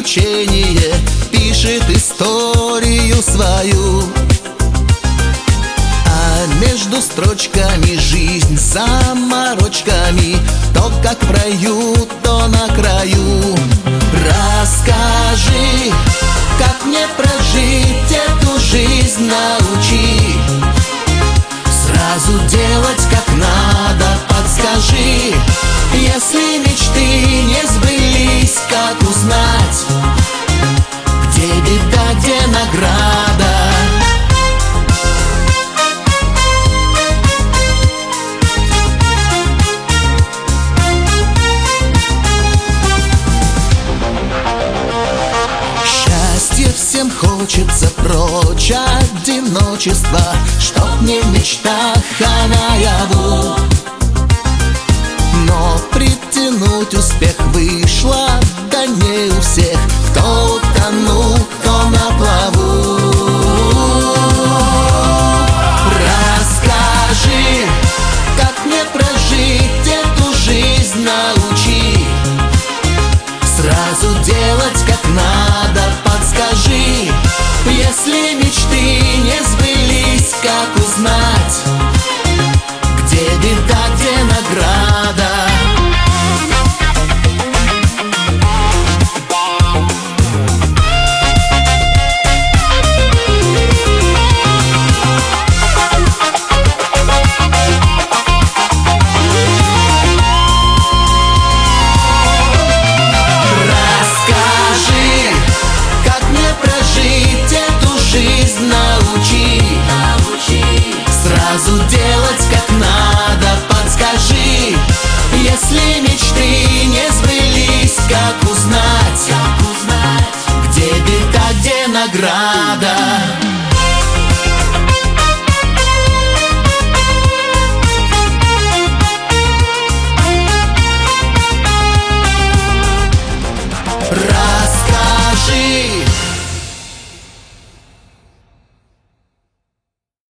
приключение, пишет историю свою. А между строчками жизнь с заморочками, то как в раю, то на краю. Расскажи, как мне прожить эту жизнь, научи. Сразу делать как надо, подскажи. Если мечты не сбылись, как узнать, где беда, где награда? Счастье всем хочется, прочь одиночество, чтоб не в мечтах, а наяву. Но притянуть успех вышло, да не у всех. Кто утонул, кто на плаву. Расскажи, как мне прожить эту жизнь, научи. Сразу делать как надо, подскажи. Если мечты не сбылись, как узнать,